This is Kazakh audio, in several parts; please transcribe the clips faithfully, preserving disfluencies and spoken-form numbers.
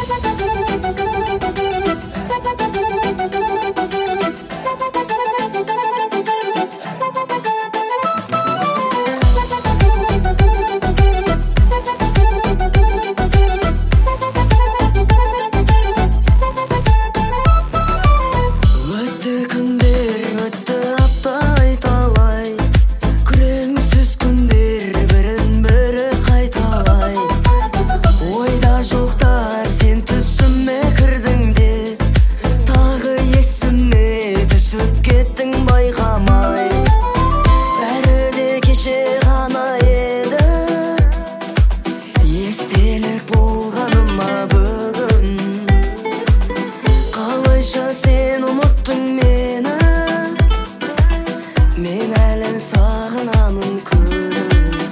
Sen unuttun meni, men әлі сағынамын көп.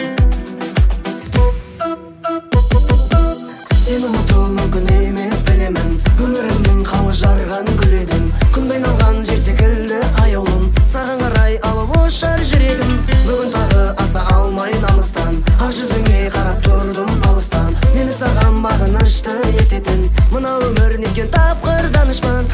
Сен ұмытуың мүмкін емес білемін, өмірімнің қауы жарған гүл едің. Күн айналған жер секілді аяулым, саған қарай алып ұшар жүрегім. Бүгін тағы аса алмай намыстан, ақ жүзіңе қарап тұрдым алыстан. Мені саған бағынышты ететін, мына өмір неткен тапқыр данышпан.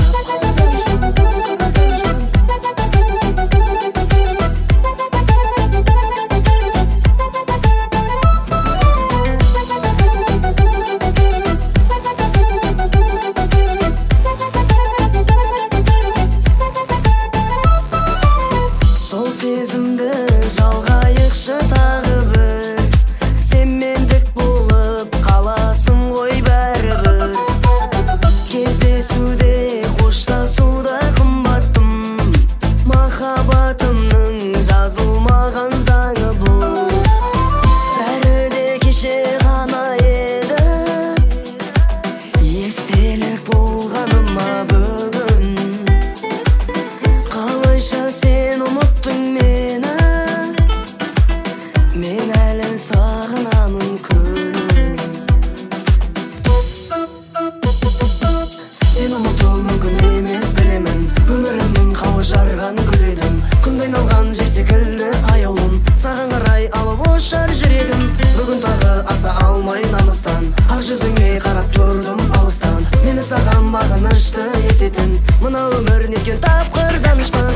Сол сезімді жалғайықшы тағы бір, сен мендік болып қаласың ғой бәрібір. Кездесуде қоштасуда қымбаттым, махаббатымның жазылмаған заңы бұл. Бәрі де кеше ғана еді, естелік болғаныма бүгін. Қалайша сен ұмыттың мені, мен әлі сағынамын көп. Сен ұмытуың мүмкін емес білемін, өмірімнің қауы жарған гүл едің. Күн айналған жер секілді аяулым, саған қарай алып ұшар жүрегім. Бүгін тағы аса алмай намыстан, ақ жүзіңе қарап тұрдым алыстан. Мені саған бағынышты ететін, мына өмір неткен тапқыр данышпан.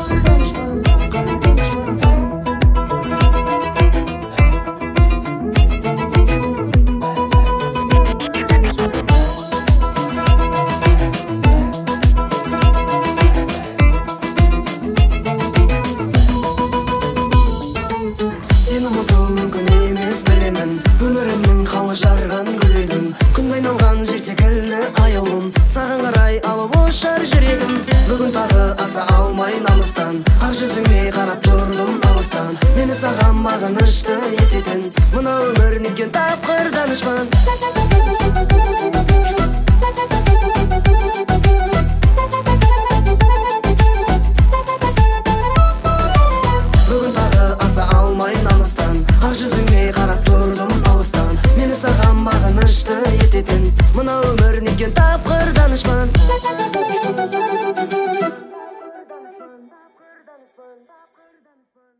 Сен ұмытуың мүмкін емес білемін, өмірімнің қауы жарған гүл едің. Күн айналған жер секілді аяулым, саған қарай алып ұшар жүрегім. Бүгін тағы аса алмай намыстан, ақ жүзіңе қарап тұрдым алыстан. Мені саған бағынышты ететін, мына өмір неткен тапқыр данышпан. Бүгін тағы аса алмай намыстан, ақ жүзіңе қарап тұрдым алыстан. Мені саған бағынышты ететін, мына өмір неткен тапқыр данышпан.